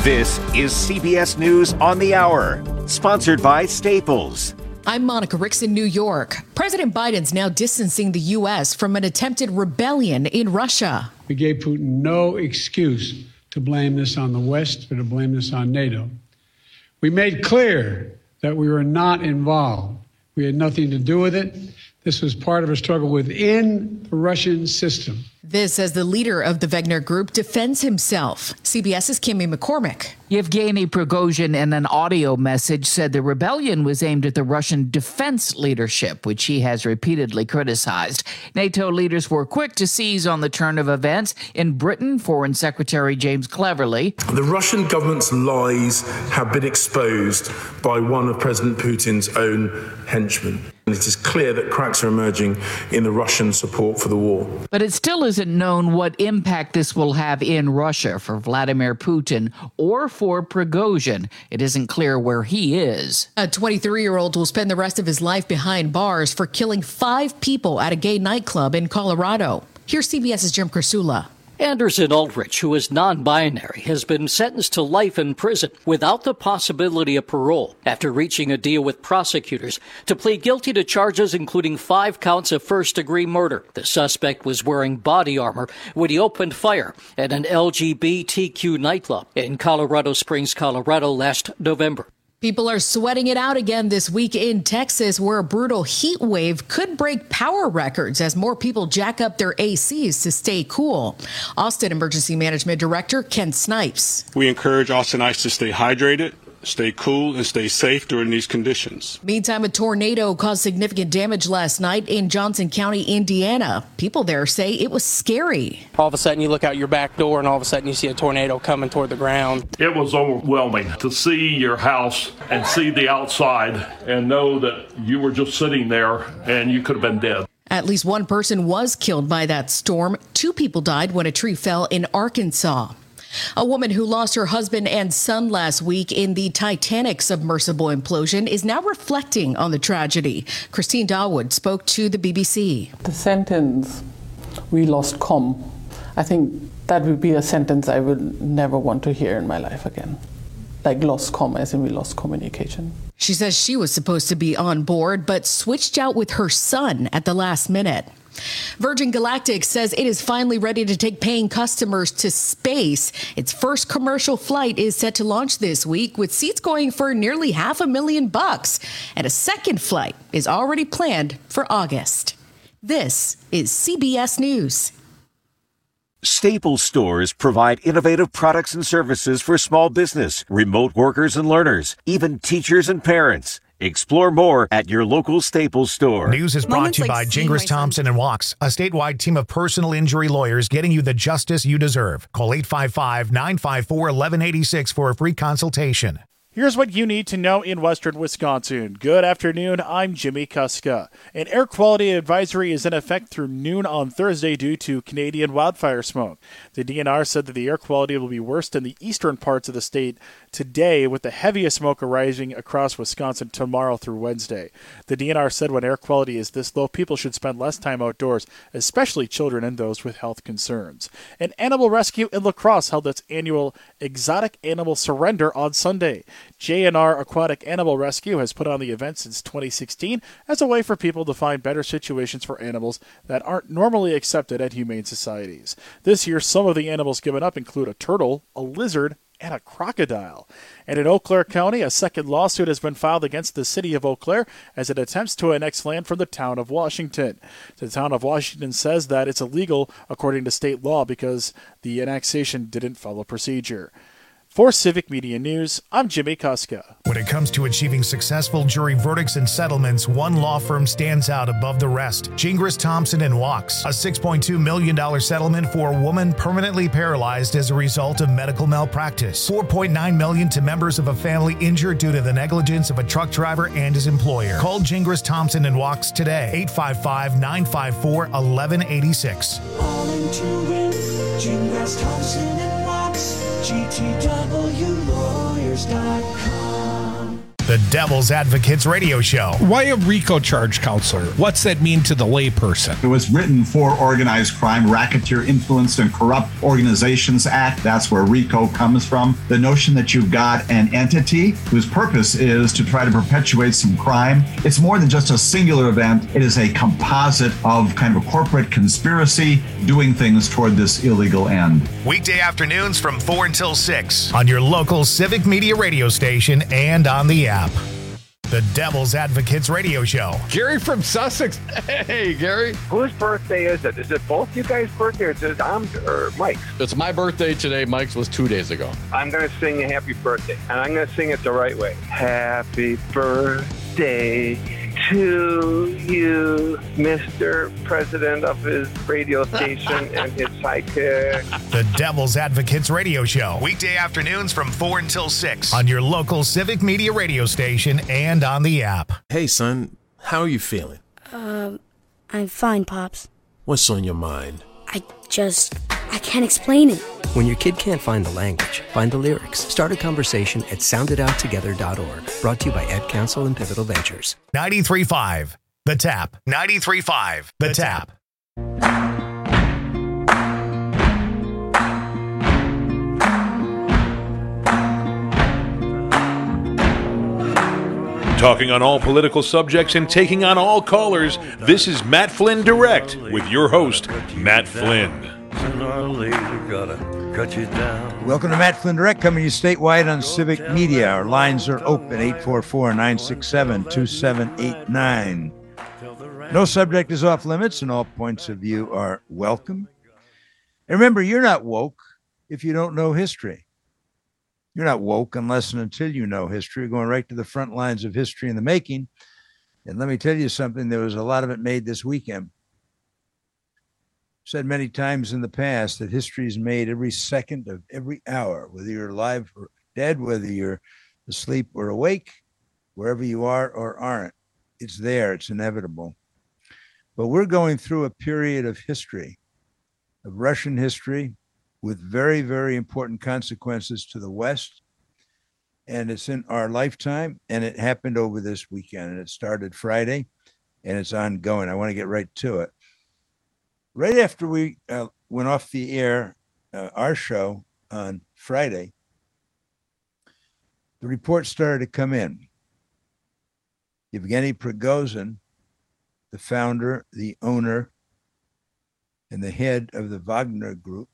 This is CBS News on the Hour, sponsored by Staples. I'm Monica Ricks in New York. President Biden's now distancing the U.S. from an attempted rebellion in Russia. We gave Putin no excuse to blame this on the West or to blame this on NATO. We made clear that we were not involved. We had nothing to do with it. This was part of a struggle within the Russian system. This as the leader of the Wagner Group defends himself. CBS's Kimmy McCormick. Yevgeny Prigozhin, in an audio message, said the rebellion was aimed at the Russian defense leadership, which he has repeatedly criticized. NATO leaders were quick to seize on the turn of events. In Britain, Foreign Secretary James Cleverly. The Russian government's lies have been exposed by one of President Putin's own henchmen. And it is clear that cracks are emerging in the Russian support for the war. But it still isn't known what impact this will have in Russia for Vladimir Putin or for Prigozhin. It isn't clear where he is. A 23-year-old will spend the rest of his life behind bars for killing 5 people at a gay nightclub in Colorado. Here's CBS's Jim Krasula. Anderson Aldrich, who is non-binary, has been sentenced to life in prison without the possibility of parole after reaching a deal with prosecutors to plead guilty to charges including 5 counts of first-degree murder. The suspect was wearing body armor when he opened fire at an LGBTQ nightclub in Colorado Springs, Colorado last November. People are sweating it out again this week in Texas, where a brutal heat wave could break power records as more people jack up their ACs to stay cool. Austin Emergency Management Director Ken Snipes. We encourage Austinites to stay hydrated, stay cool, and stay safe during these conditions. Meantime, a tornado caused significant damage last night in Johnson County, Indiana. People there say it was scary. All of a sudden you look out your back door and all of a sudden you see a tornado coming toward the ground. It was overwhelming to see your house and see the outside and know that you were just sitting there and you could have been dead. At least one person was killed by that storm. 2 people died when a tree fell in Arkansas. A woman who lost her husband and son last week in the Titanic submersible implosion is now reflecting on the tragedy. Christine Dawood spoke to the BBC. The sentence, "we lost comm," I think that would be a sentence I would never want to hear in my life again. Like lost comm, as in we lost communication. She says she was supposed to be on board, but switched out with her son at the last minute. Virgin Galactic says it is finally ready to take paying customers to space. Its first commercial flight is set to launch this week, with seats going for nearly $500,000. And a second flight is already planned for August. This is CBS News. Staples stores provide innovative products and services for small business, remote workers and learners, even teachers and parents. Explore more at your local Staples store. News is brought to you by Gingras Thompson and Walks, a statewide team of personal injury lawyers getting you the justice you deserve. Call 855-954-1186 for a free consultation. Here's what you need to know in western Wisconsin. Good afternoon, I'm Jimmy Kuska. An air quality advisory is in effect through noon on Thursday due to Canadian wildfire smoke. The DNR said that the air quality will be worst in the eastern parts of the state today, with the heaviest smoke arising across Wisconsin tomorrow through Wednesday. The DNR said when air quality is this low, people should spend less time outdoors, especially children and those with health concerns. An animal rescue in La Crosse held its annual Exotic Animal Surrender on Sunday. JNR Aquatic Animal Rescue has put on the event since 2016 as a way for people to find better situations for animals that aren't normally accepted at humane societies. This year, some of the animals given up include a turtle, a lizard, and a crocodile. And in Eau Claire County, a second lawsuit has been filed against the city of Eau Claire as it attempts to annex land from the town of Washington. The town of Washington says that it's illegal according to state law because the annexation didn't follow procedure. For Civic Media News, I'm Jimmy Kuska. When it comes to achieving successful jury verdicts and settlements, one law firm stands out above the rest. Gingras Thompson and Walks, a $6.2 million settlement for a woman permanently paralyzed as a result of medical malpractice. $4.9 million to members of a family injured due to the negligence of a truck driver and his employer. Call Gingras Thompson and Walks today, 855-954-1186. All into it, Gingras Thompson and Walks. GTWlawyers.com. The Devil's Advocates Radio Show. Why a RICO charge, counselor? What's that mean to the layperson? It was written for Organized Crime, Racketeer Influenced and Corrupt Organizations Act. That's where RICO comes from. The notion that you've got an entity whose purpose is to try to perpetuate some crime. It's more than just a singular event. It is a composite of kind of a corporate conspiracy doing things toward this illegal end. Weekday afternoons from 4 until 6 on your local Civic Media radio station and on the app. The Devil's Advocates Radio Show. Gary from Sussex. Hey, Gary. Whose birthday is it? Is it both you guys' birthday or is it Tom's or Mike's? It's my birthday today. Mike's was 2 days ago. I'm going to sing a happy birthday, and I'm going to sing it the right way. Happy birthday to you, Mr. President of his radio station and his sidekick. The Devil's Advocates Radio Show. Weekday afternoons from 4 until 6 on your local Civic Media radio station and on the app. Hey, son, how are you feeling? I'm fine, Pops. What's on your mind? I can't explain it. When your kid can't find the language, find the lyrics. Start a conversation at sounditouttogether.org. Brought to you by Ed Council and Pivotal Ventures. 93.5, The Tap. 93.5, The Tap. Talking on all political subjects and taking on all callers, this is Matt Flynn Direct with your host, Matt Flynn. Welcome to Matt Flynn Direct, coming to you statewide on Civic Media. Our lines are open, 844-967-2789. No subject is off limits, and all points of view are welcome. And remember, you're not woke if you don't know history. You're not woke unless and until you know history. You're going right to the front lines of history in the making. And let me tell you something, there was a lot of it made this weekend. Said many times in the past that history is made every second of every hour, whether you're alive or dead, whether you're asleep or awake, wherever you are or aren't. It's there. It's inevitable. But we're going through a period of history, of Russian history, with very, very important consequences to the West. And it's in our lifetime, and it happened over this weekend. And it started Friday, and it's ongoing. I want to get right to it. Right after we went off the air, our show on Friday, the reports started to come in. Yevgeny Prigozhin, the founder, the owner, and the head of the Wagner Group,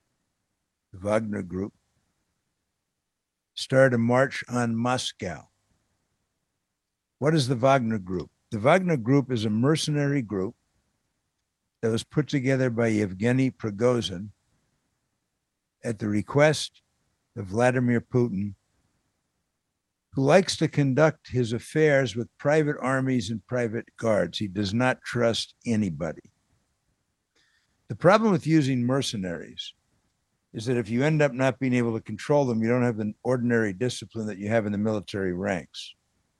started a march on Moscow. What is the Wagner Group? The Wagner Group is a mercenary group that was put together by Yevgeny Prigozhin at the request of Vladimir Putin, who likes to conduct his affairs with private armies and private guards. He does not trust anybody. The problem with using mercenaries is that if you end up not being able to control them, you don't have the ordinary discipline that you have in the military ranks.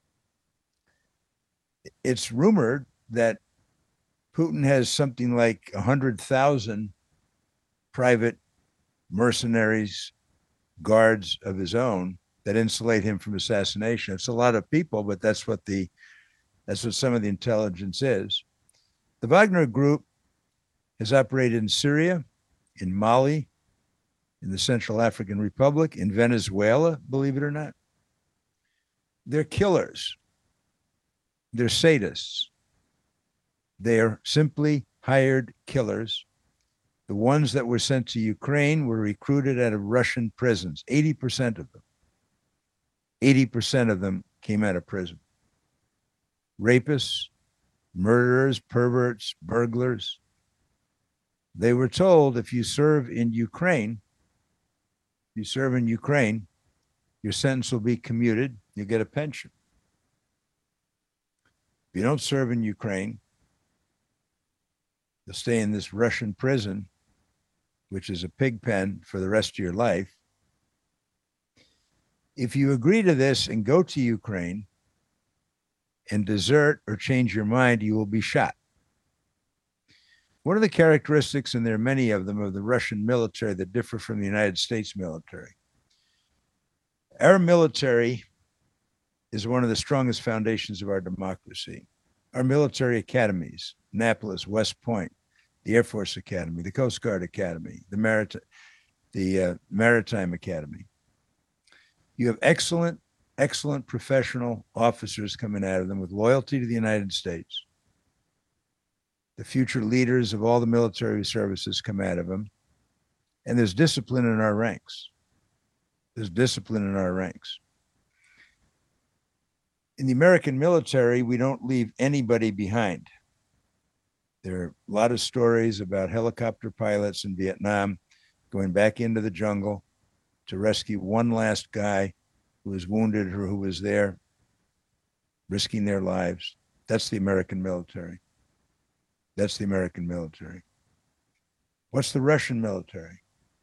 It's rumored that Putin has something like 100,000 private mercenaries, guards of his own that insulate him from assassination. It's a lot of people, but that's what some of the intelligence is. The Wagner Group has operated in Syria, in Mali, in the Central African Republic, in Venezuela, believe it or not. They're killers. They're sadists. They are simply hired killers. The ones that were sent to Ukraine were recruited out of Russian prisons, 80% of them. 80% of them came out of prison. Rapists, murderers, perverts, burglars. They were told if you serve in Ukraine, your sentence will be commuted, you get a pension. If you don't serve in Ukraine, you'll stay in this Russian prison, which is a pig pen for the rest of your life. If you agree to this and go to Ukraine and desert or change your mind, you will be shot. One of the characteristics, and there are many of them, of the Russian military that differ from the United States military. Our military is one of the strongest foundations of our democracy. Our military academies, Annapolis, West Point, the Air Force Academy, the Coast Guard Academy, the Maritime Academy. You have excellent professional officers coming out of them with loyalty to the United States. The future leaders of all the military services come out of them. And there's discipline in our ranks. There's discipline in our ranks. In the American military, we don't leave anybody behind. There are a lot of stories about helicopter pilots in Vietnam going back into the jungle to rescue one last guy who was wounded or who was there, risking their lives. That's the American military. That's the American military. What's the Russian military?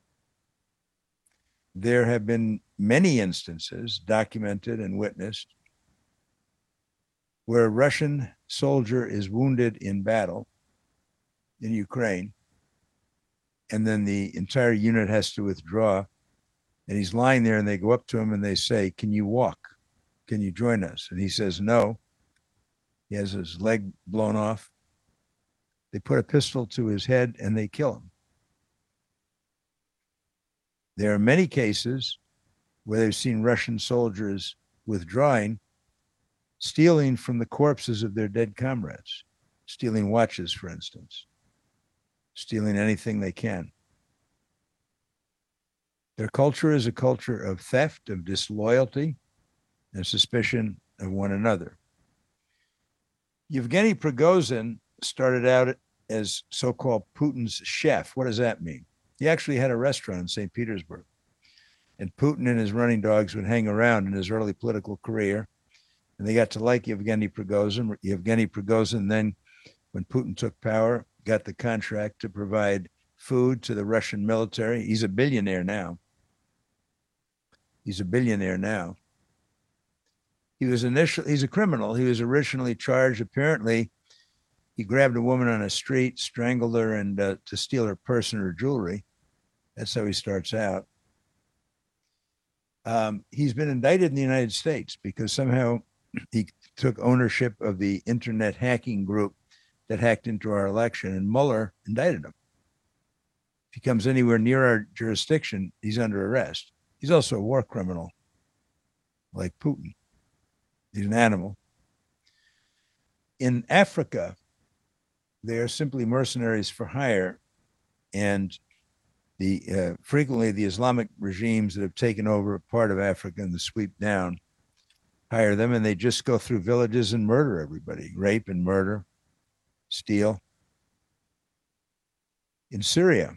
There have been many instances documented and witnessed where a Russian soldier is wounded in battle in Ukraine, and then the entire unit has to withdraw, and he's lying there, and they go up to him and they say, "Can you walk? Can you join us?" And he says, "No." He has his leg blown off. They put a pistol to his head and they kill him. There are many cases where they've seen Russian soldiers withdrawing, stealing from the corpses of their dead comrades, stealing watches, for instance, stealing anything they can. Their culture is a culture of theft, of disloyalty, and suspicion of one another. Yevgeny Prigozhin started out as so-called Putin's chef. What does that mean? He actually had a restaurant in St. Petersburg, and Putin and his running dogs would hang around in his early political career, and they got to like Yevgeny Prigozhin. Yevgeny Prigozhin then, when Putin took power, got the contract to provide food to the Russian military. He's a billionaire now. He's a billionaire now. He's a criminal. He was originally charged, apparently, he grabbed a woman on a street, strangled her, and to steal her purse and her jewelry. That's how he starts out. He's been indicted in the United States because somehow he took ownership of the internet hacking group that hacked into our election, and Mueller indicted him. If he comes anywhere near our jurisdiction, he's under arrest. He's also a war criminal, like Putin. He's an animal. In Africa, they are simply mercenaries for hire, and frequently the Islamic regimes that have taken over a part of Africa and the sweep down hire them, and they just go through villages and murder everybody, rape and murder, steal. In Syria,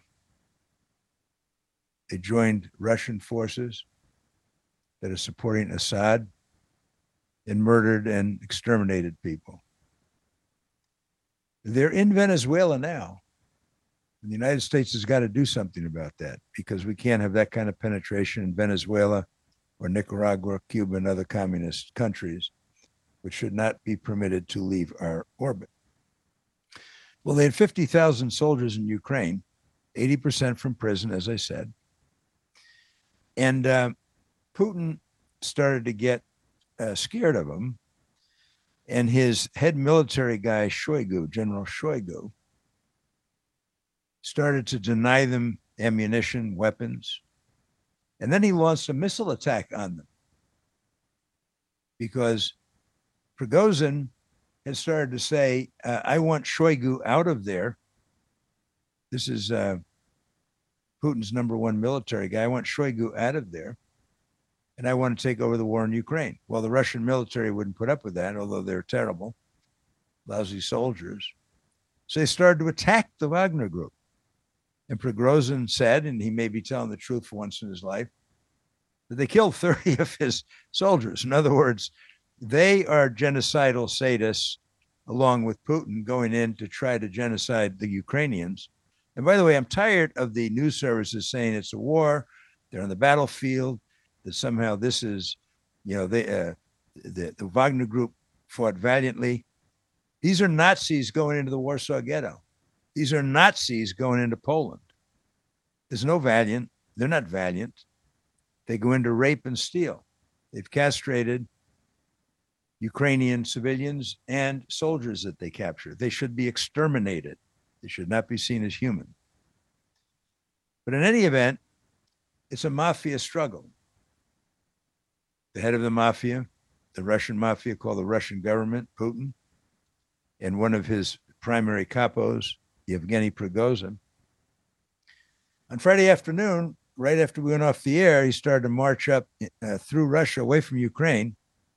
they joined Russian forces that are supporting Assad and murdered and exterminated people. They're in Venezuela now. And the United States has got to do something about that, because we can't have that kind of penetration in Venezuela or Nicaragua, Cuba, and other communist countries, which should not be permitted to leave our orbit. Well, they had 50,000 soldiers in Ukraine, 80% from prison, as I said. And Putin started to get scared of them. And his head military guy, Shoigu, General Shoigu, started to deny them ammunition, weapons. And then he launched a missile attack on them, because Prigozhin had started to say, I want Shoigu out of there. This is Putin's number one military guy. I want Shoigu out of there, and I want to take over the war in Ukraine. Well, the Russian military wouldn't put up with that, although they're terrible, lousy soldiers. So they started to attack the Wagner Group. And Prigozhin said, and he may be telling the truth for once in his life, that they killed 30 of his soldiers. In other words, they are genocidal sadists, along with Putin, going in to try to genocide the Ukrainians. And by the way, I'm tired of the news services saying it's a war, they're on the battlefield, that somehow this is, the Wagner Group fought valiantly. These are Nazis going into the Warsaw Ghetto. These are Nazis going into Poland. There's no valiant. They're not valiant. They go into rape and steal. They've castrated Ukrainian civilians and soldiers that they capture. They should be exterminated. They should not be seen as human. But in any event, it's a mafia struggle. The head of the mafia, the Russian mafia called the Russian government, Putin, and one of his primary capos, Yevgeny Prigozhin. On Friday afternoon, right after we went off the air, he started to march up through Russia, away from Ukraine,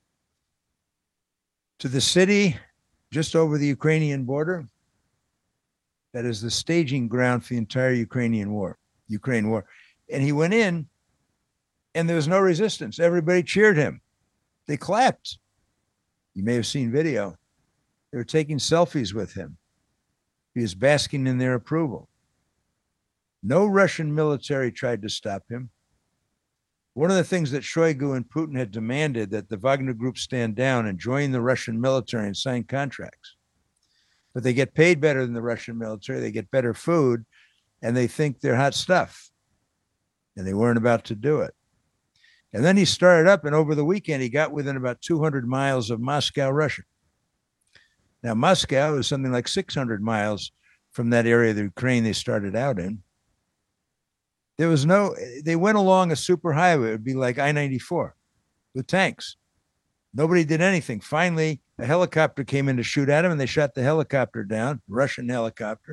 to the city just over the Ukrainian border that is the staging ground for the entire Ukraine war. And he went in, and there was no resistance. Everybody cheered him. They clapped. You may have seen video. They were taking selfies with him. He was basking in their approval. No Russian military tried to stop him. One of the things that Shoigu and Putin had demanded that the Wagner Group stand down and join the Russian military and sign contracts. But they get paid better than the Russian military. They get better food, and they think they're hot stuff. And they weren't about to do it. And then he started up, and over the weekend, he got within about 200 miles of Moscow, Russia. Now, Moscow is something like 600 miles from that area of the Ukraine they started out in. They went along a superhighway. It would be like I-94 with tanks. Nobody did anything. Finally, a helicopter came in to shoot at him, and they shot the helicopter down, Russian helicopter.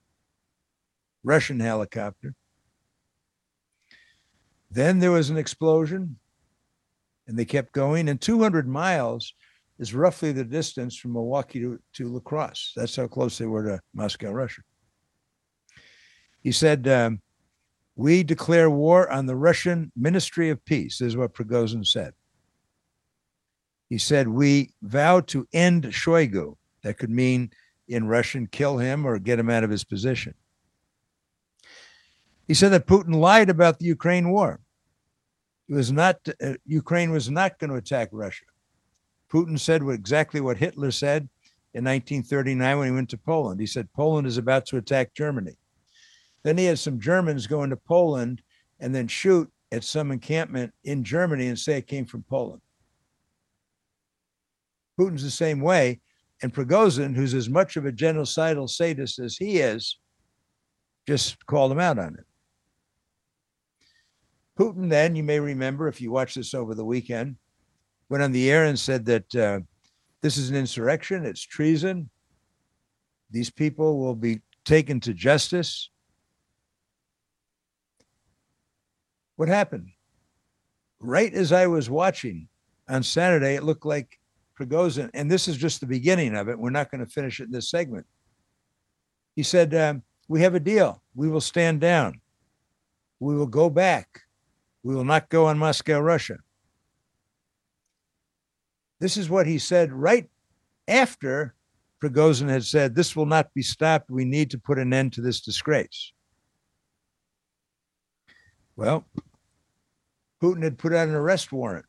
Then there was an explosion, and they kept going. And 200 miles is roughly the distance from Milwaukee to La Crosse. That's how close they were to Moscow, Russia. He said, we declare war on the Russian Ministry of Peace. This is what Prigozhin said. He said, we vow to end Shoigu. That could mean, in Russian, kill him or get him out of his position. He said that Putin lied about the Ukraine war. Ukraine was not going to attack Russia. Putin said exactly what Hitler said in 1939 when he went to Poland. He said, Poland is about to attack Germany. Then he had some Germans go into Poland and then shoot at some encampment in Germany and say it came from Poland. Putin's the same way. And Prigozhin, who's as much of a genocidal sadist as he is, just called him out on it. Putin then, you may remember, if you watched this over the weekend, went on the air and said that this is an insurrection, it's treason. These people will be taken to justice. What happened? Right as I was watching on Saturday, it looked like Prigozhin, and this is just the beginning of it. We're not going to finish it in this segment. He said, we have a deal. We will stand down. We will go back. We will not go on Moscow, Russia. This is what he said right after Prigozhin had said, this will not be stopped. We need to put an end to this disgrace. Well, Putin had put out an arrest warrant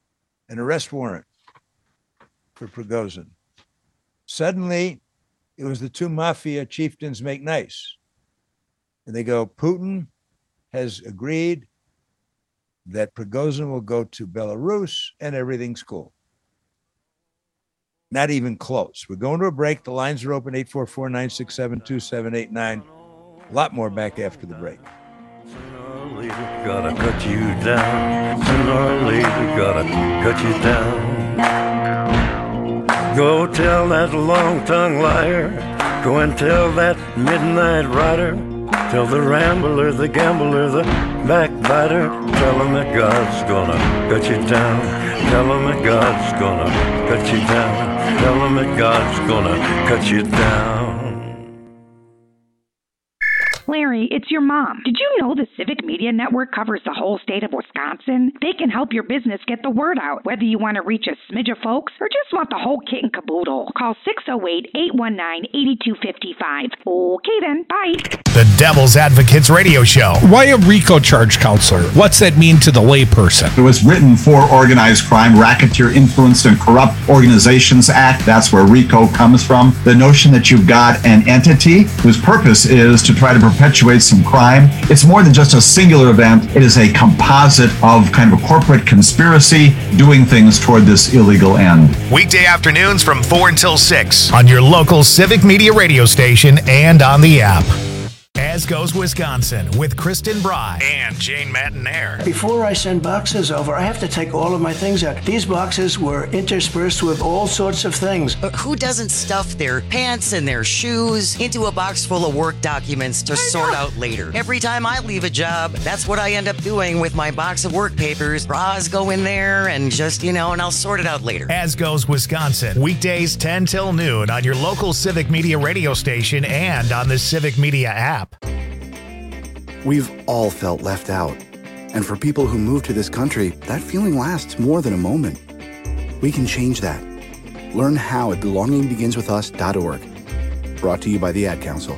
for Prigozhin. Suddenly, it was the two mafia chieftains make nice. And they go, Putin has agreed that Prigozhin will go to Belarus and everything's cool. Not even close. We're going to a break. The lines are open, 844-967-2789. A lot more back after the break. Sooner or later, gotta cut you down. Sooner or later, gotta cut you down. Go tell that long-tongued liar. Go and tell that midnight rider. Tell the rambler, the gambler, the backbiter. Tell him that God's gonna cut you down. Tell him that God's gonna cut you down. Tell him that God's gonna cut you down. Larry, it's your mom. Did you know the Civic Media Network covers the whole state of Wisconsin? They can help your business get the word out, whether you want to reach a smidge of folks or just want the whole kit and caboodle. Call 608-819-8255. Okay then, bye. The Devil's Advocates Radio Show. Why a RICO charge, counselor? What's that mean to the layperson? It was written for Organized Crime, Racketeer Influenced and Corrupt Organizations Act. That's where RICO comes from. The notion that you've got an entity whose purpose is to try to perpetuate some crime. It's more than just a singular event. It is a composite of kind of a corporate conspiracy doing things toward this illegal end. Weekday afternoons from 4 until 6 on your local Civic Media radio station and on the app. As Goes Wisconsin with Kristen Bry and Jane Matinaire. Before I send boxes over, I have to take all of my things out. These boxes were interspersed with all sorts of things. But who doesn't stuff their pants and their shoes into a box full of work documents to sort out later? Every time I leave a job, that's what I end up doing with my box of work papers. Bras go in there and just, and I'll sort it out later. As Goes Wisconsin, weekdays 10 till noon on your local Civic Media radio station and on the Civic Media app. We've all felt left out. And for people who move to this country, that feeling lasts more than a moment. We can change that. Learn how at belongingbeginswithus.org. Brought to you by the Ad Council.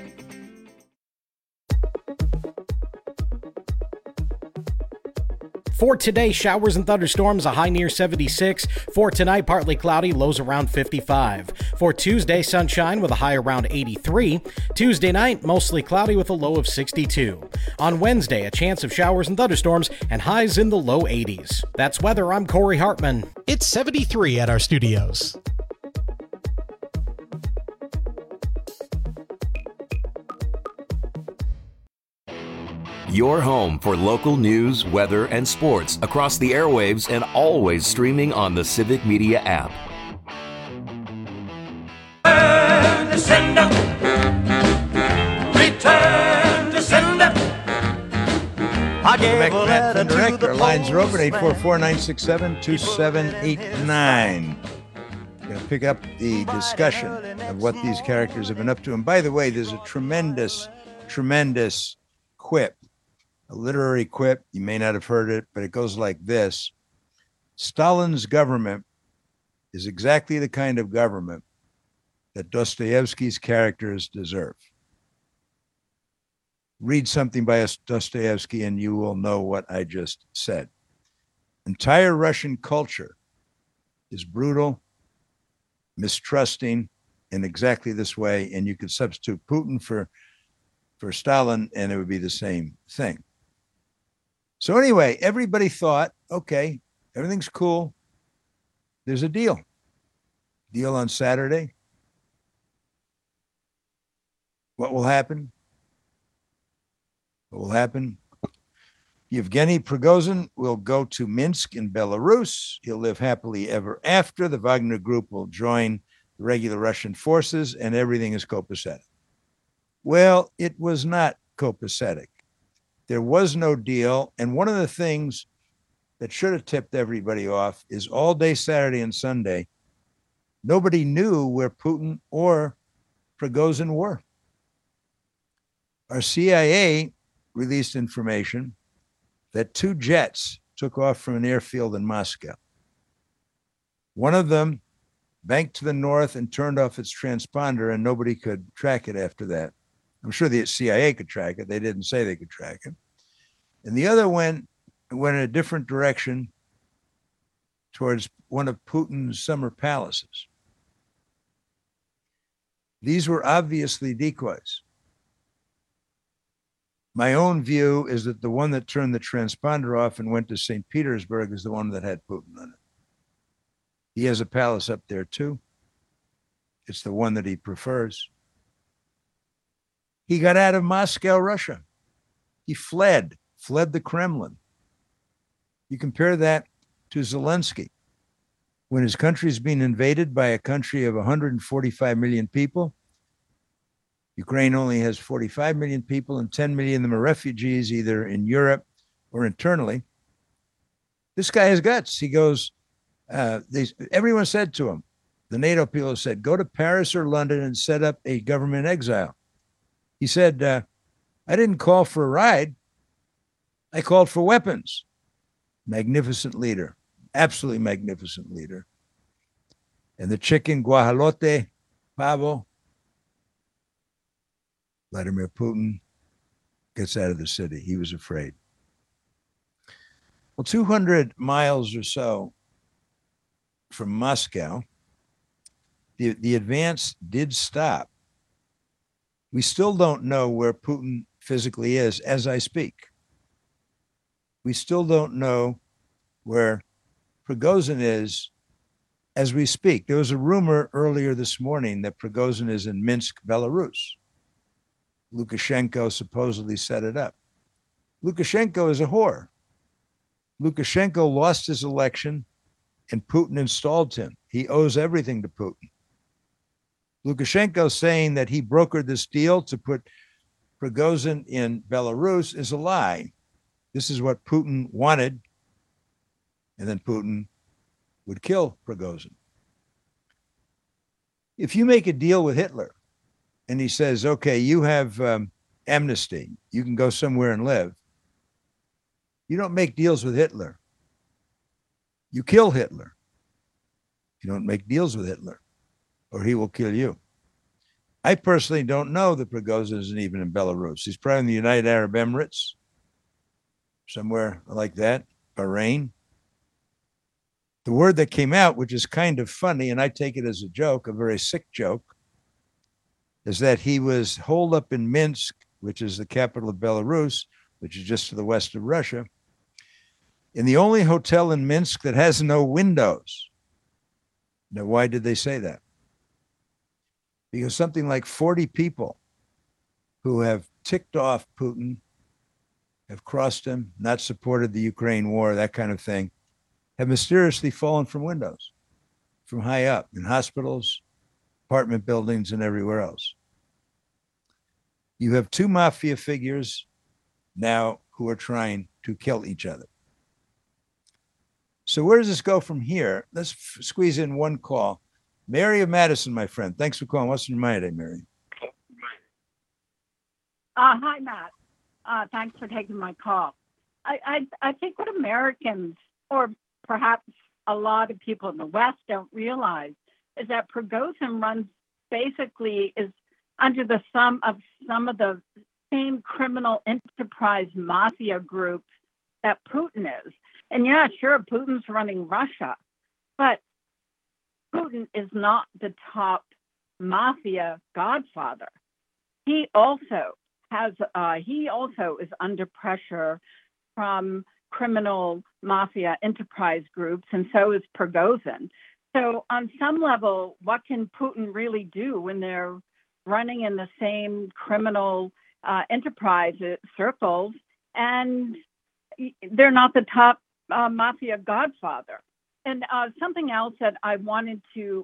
For today, showers and thunderstorms, a high near 76. For tonight, partly cloudy, lows around 55. For Tuesday, sunshine with a high around 83. Tuesday night, mostly cloudy with a low of 62. On Wednesday, a chance of showers and thunderstorms and highs in the low 80s. That's weather. I'm Corey Hartman. It's 73 at our studios. Your home for local news, weather, and sports across the airwaves and always streaming on the Civic Media app. Return to sender. Return to sender. I gave a letter to the lines are open, 844-967-2789. Going to pick up the discussion of what these characters have been up to. And by the way, there's a tremendous quip. A literary quip. You may not have heard it, but it goes like this. Stalin's government is exactly the kind of government that Dostoevsky's characters deserve. Read something by Dostoevsky and you will know what I just said. Entire Russian culture is brutal, mistrusting in exactly this way, and you could substitute Putin for Stalin and it would be the same thing. So anyway, everybody thought, okay, everything's cool. There's a deal. Deal on Saturday. What will happen? What will happen? Yevgeny Prigozhin will go to Minsk in Belarus. He'll live happily ever after. The Wagner Group will join the regular Russian forces, and everything is copacetic. Well, it was not copacetic. There was no deal. And one of the things that should have tipped everybody off is all day Saturday and Sunday, nobody knew where Putin or Prigozhin were. Our CIA released information that 2 jets took off from an airfield in Moscow. One of them banked to the north and turned off its transponder, and nobody could track it after that. I'm sure the CIA could track it. They didn't say they could track it. And the other went in a different direction towards one of Putin's summer palaces. These were obviously decoys. My own view is that the one that turned the transponder off and went to St. Petersburg is the one that had Putin on it. He has a palace up there too. It's the one that he prefers. He got out of Moscow, Russia. He fled the Kremlin. You compare that to Zelensky. When his country's been invaded by a country of 145 million people, Ukraine only has 45 million people, and 10 million of them are refugees, either in Europe or internally. This guy has guts. He goes, everyone said to him, the NATO people said, go to Paris or London and set up a government exile. He said, I didn't call for a ride. I called for weapons. Magnificent leader, absolutely magnificent leader. And the chicken, guajolote, pavo, Vladimir Putin gets out of the city. He was afraid. Well, 200 miles or so from Moscow, the advance did stop We still don't know where Putin physically is as I speak. We still don't know where Prigozhin is as we speak. There was a rumor earlier this morning that Prigozhin is in Minsk, Belarus. Lukashenko supposedly set it up. Lukashenko is a whore. Lukashenko lost his election and Putin installed him. He owes everything to Putin. Lukashenko saying that he brokered this deal to put Prigozhin in Belarus is a lie. This is what Putin wanted, and then Putin would kill Prigozhin. If you make a deal with Hitler and he says, okay, you have amnesty, you can go somewhere and live, you don't make deals with Hitler. You kill Hitler. You don't make deals with Hitler, or he will kill you. I personally don't know that Prigozhin isn't even in Belarus. He's probably in the United Arab Emirates, somewhere like that, Bahrain. The word that came out, which is kind of funny, and I take it as a joke, a very sick joke, is that he was holed up in Minsk, which is the capital of Belarus, which is just to the west of Russia, in the only hotel in Minsk that has no windows. Now, why did they say that? Because something like 40 people who have ticked off Putin, have crossed him, not supported the Ukraine war, that kind of thing, have mysteriously fallen from windows, from high up, in hospitals, apartment buildings, and everywhere else. You have two mafia figures now who are trying to kill each other. So where does this go from here? Let's squeeze in one call. Mary of Madison, my friend. Thanks for calling. What's in your mind today, Mary? Hi, Matt. Thanks for taking my call. I think what Americans, or perhaps a lot of people in the West, don't realize is that Prigozhin is under the thumb of some of the same criminal enterprise mafia groups that Putin is. And yeah, sure, Putin's running Russia, but Putin is not the top mafia godfather. He also is under pressure from criminal mafia enterprise groups, and so is Prigozhin. So on some level, what can Putin really do when they're running in the same criminal enterprise circles and they're not the top mafia godfather? And something else that I wanted to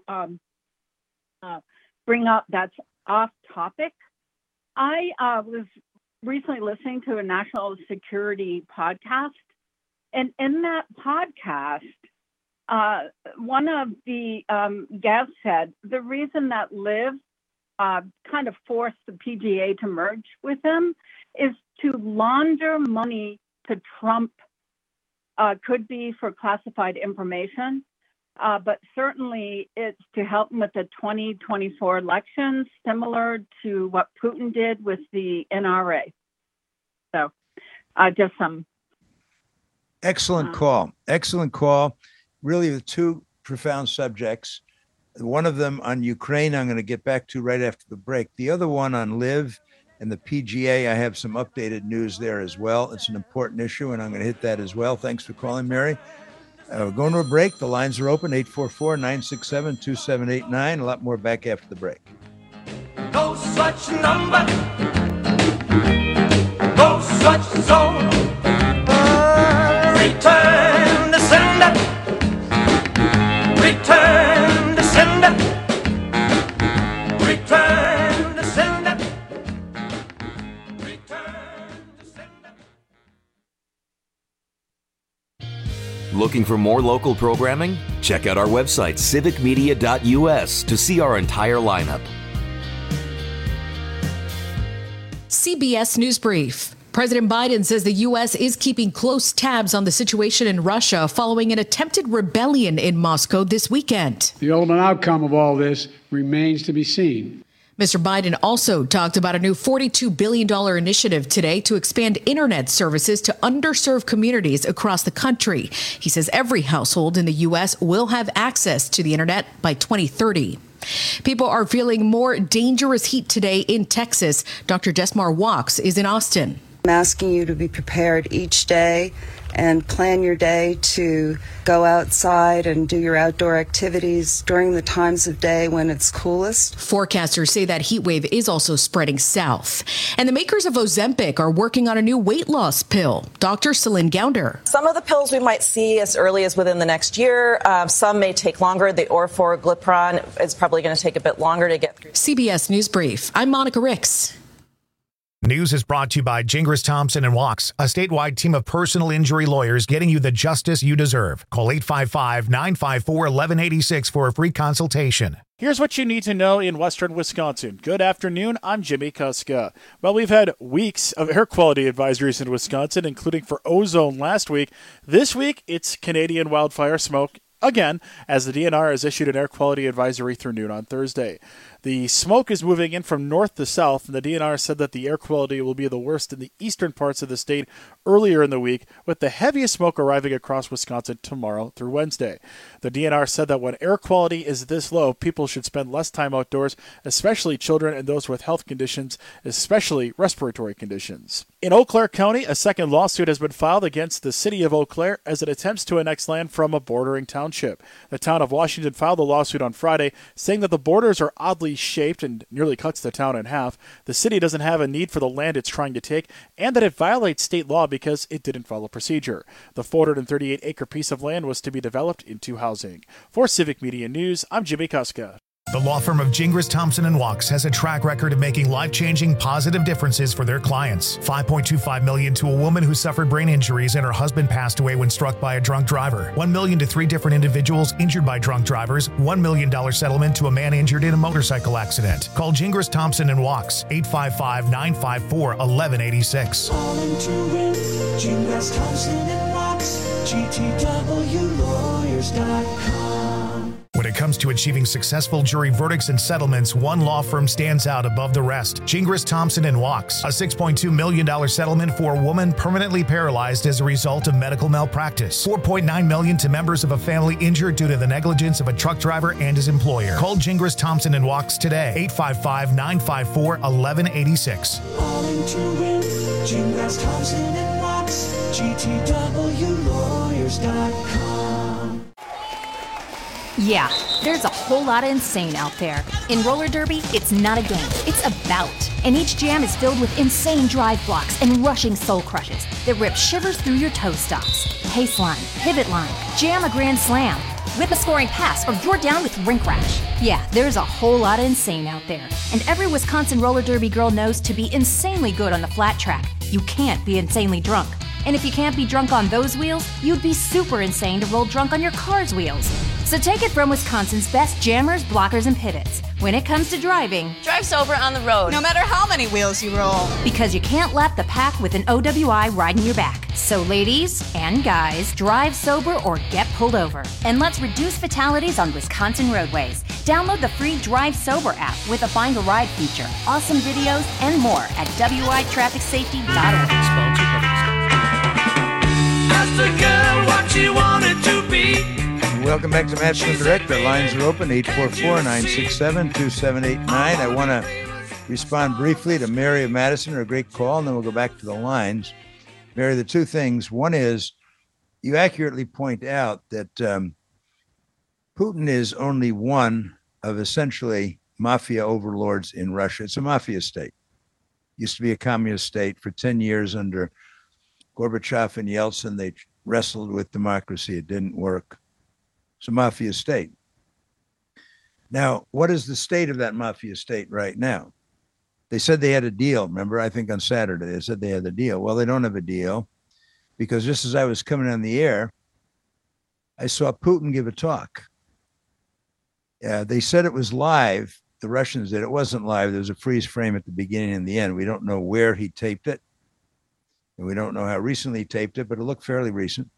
bring up that's off topic. I was recently listening to a national security podcast, and in that podcast, one of the guests said the reason that Liv kind of forced the PGA to merge with them is to launder money to Trump. Could be for classified information, but certainly it's to help him with the 2024 elections, similar to what Putin did with the NRA. So just some. Excellent call. Excellent call. Really, the two profound subjects. One of them on Ukraine, I'm going to get back to right after the break. The other one on Liv and the PGA, I have some updated news there as well. It's an important issue, and I'm going to hit that as well. Thanks for calling, Mary. We're going to a break. The lines are open, 844-967-2789. A lot more back after the break. No such number, no such zone. Return to sender, return to sender, return to sender. Looking for more local programming? Check out our website, civicmedia.us, to see our entire lineup. CBS News Brief. President Biden says the U.S. is keeping close tabs on the situation in Russia following an attempted rebellion in Moscow this weekend. The ultimate outcome of all this remains to be seen. Mr. Biden also talked about a new $42 billion initiative today to expand internet services to underserved communities across the country. He says every household in the U.S. will have access to the internet by 2030. People are feeling more dangerous heat today in Texas. Dr. Desmar Walks is in Austin. I'm asking you to be prepared each day and plan your day to go outside and do your outdoor activities during the times of day when it's coolest. Forecasters say that heat wave is also spreading south. And the makers of Ozempic are working on a new weight loss pill. Dr. Celine Gounder. Some of the pills we might see as early as within the next year. Some may take longer. The orforglipron is probably going to take a bit longer to get through. CBS News Brief. I'm Monica Ricks. News is brought to you by Gingras Thompson and Walks, a statewide team of personal injury lawyers getting you the justice you deserve. Call 855-954-1186 for a free consultation. Here's what you need to know in western Wisconsin. Good afternoon, I'm Jimmy Kuska. Well, we've had weeks of air quality advisories in Wisconsin, including for ozone last week. This week, it's Canadian wildfire smoke again, as the DNR has issued an air quality advisory through noon on Thursday. The smoke is moving in from north to south, and the DNR said that the air quality will be the worst in the eastern parts of the state earlier in the week, with the heaviest smoke arriving across Wisconsin tomorrow through Wednesday. The DNR said that when air quality is this low, people should spend less time outdoors, especially children and those with health conditions, especially respiratory conditions. In Eau Claire County, a second lawsuit has been filed against the city of Eau Claire as it attempts to annex land from a bordering township. The town of Washington filed a lawsuit on Friday, saying that the borders are oddly shaped and nearly cuts the town in half. The city doesn't have a need for the land it's trying to take, and that it violates state law because it didn't follow procedure. The 438-acre piece of land was to be developed into housing. For Civic Media News, I'm Jimmy Kuska. The law firm of Gingras Thompson and Walks has a track record of making life-changing positive differences for their clients. $5.25 million to a woman who suffered brain injuries and her husband passed away when struck by a drunk driver. $1 million to 3 different individuals injured by drunk drivers. $1 million settlement to a man injured in a motorcycle accident. Call Gingras Thompson and Walks, 855-954-1186. Calling to win, Gingras Thompson and Walks, GTWlawyers.com. When it comes to achieving successful jury verdicts and settlements, one law firm stands out above the rest. Gingras Thompson and Walks, a $6.2 million settlement for a woman permanently paralyzed as a result of medical malpractice. $4.9 million to members of a family injured due to the negligence of a truck driver and his employer. Call Gingras Thompson and Walks today, 855-954-1186. Calling to win, Gingras Thompson and Walks, GTWlawyers.com. Yeah, there's a whole lot of insane out there. In roller derby, it's not a game, it's a bout. And each jam is filled with insane drive blocks and rushing soul crushes that rip shivers through your toe stops. Pace line, pivot line, jam a grand slam, whip a scoring pass, or you're down with rink rash. Yeah, there's a whole lot of insane out there. And every Wisconsin roller derby girl knows to be insanely good on the flat track, you can't be insanely drunk. And if you can't be drunk on those wheels, you'd be super insane to roll drunk on your car's wheels. So take it from Wisconsin's best jammers, blockers, and pivots. When it comes to driving, drive sober on the road, no matter how many wheels you roll. Because you can't lap the pack with an OWI riding your back. So ladies and guys, drive sober or get pulled over. And let's reduce fatalities on Wisconsin roadways. Download the free Drive Sober app with a Find a Ride feature, awesome videos, and more at witrafficsafety.org. Ask the girl what she wanted to be. Welcome back to Matt Flynn Direct. The lines are open, 844-967-2789. I want to respond briefly to Mary of Madison, her great call, and then we'll go back to the lines. Mary, the two things. One is, you accurately point out that Putin is only one of essentially mafia overlords in Russia. It's a mafia state. Used to be a communist state. For 10 years under Gorbachev and Yeltsin, they wrestled with democracy. It didn't work. It's a mafia state. Now, what is the state of that mafia state right now? They said they had a deal. Remember, I think on Saturday, they said they had a deal. Well, they don't have a deal because just as I was coming on the air, I saw Putin give a talk. They said it was live. The Russians did. It wasn't live. There was a freeze frame at the beginning and the end. We don't know where he taped it. And we don't know how recently he taped it, but it looked fairly recent.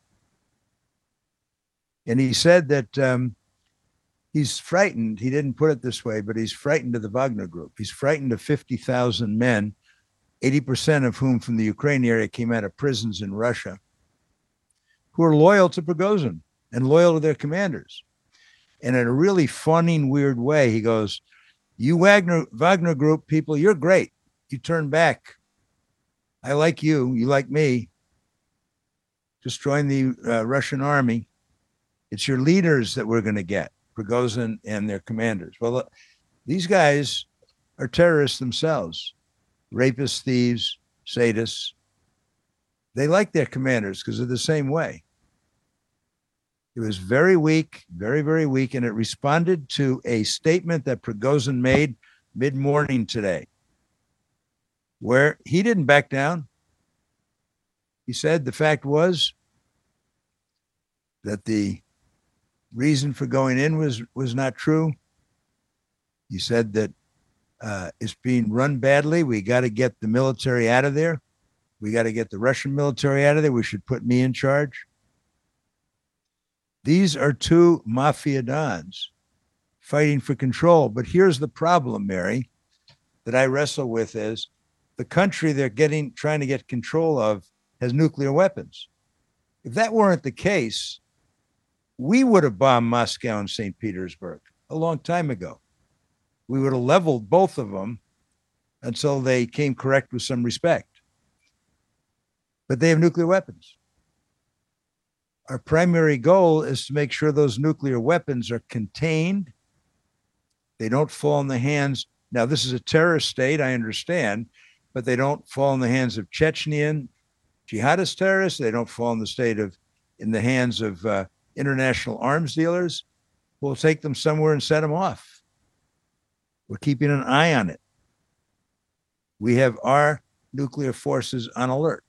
And he said that he's frightened. He didn't put it this way, but he's frightened of the Wagner Group. He's frightened of 50,000 men, 80% of whom from the Ukraine area came out of prisons in Russia, who are loyal to Prigozhin and loyal to their commanders. And in a really fawning, weird way, he goes, you Wagner Group people, you're great. You turn back. I like you. You like me. Just join the Russian army. It's your leaders that we're going to get, Prigozhin and their commanders. Well, these guys are terrorists themselves, rapists, thieves, sadists. They like their commanders because they're the same way. It was very weak, very, very weak, and it responded to a statement that Prigozhin made mid-morning today, where he didn't back down. He said the fact was that the reason for going in was not true. He said that it's being run badly. We got to get the military out of there. We got to get the Russian military out of there. We should put me in charge. These are two mafia dons fighting for control. But here's the problem, Mary, that I wrestle with is the country they're trying to get control of has nuclear weapons. If that weren't the case, we would have bombed Moscow and St. Petersburg a long time ago. We would have leveled both of them until they came correct with some respect. But they have nuclear weapons. Our primary goal is to make sure those nuclear weapons are contained. They don't fall in the hands. Now, this is a terrorist state, I understand, but they don't fall in the hands of Chechnyan jihadist terrorists. They don't fall in the hands of international arms dealers. We'll take them somewhere and set them off. We're keeping an eye on it. We have our nuclear forces on alert.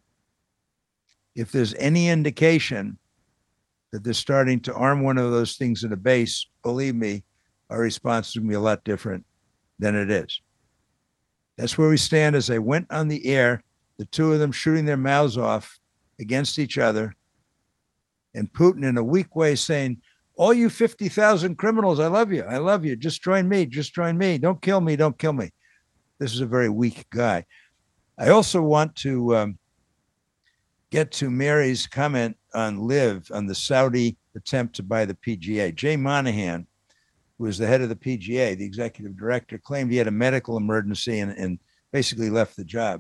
If there's any indication that they're starting to arm one of those things at a base, believe me, our response is going to be a lot different than it is. That's where we stand. As I went on the air, the two of them shooting their mouths off against each other, and Putin in a weak way saying, all you 50,000 criminals, I love you. I love you. Just join me. Just join me. Don't kill me. Don't kill me. This is a very weak guy. I also want to get to Mary's comment on LIV, on the Saudi attempt to buy the PGA. Jay Monahan, who was the head of the PGA, the executive director, claimed he had a medical emergency and basically left the job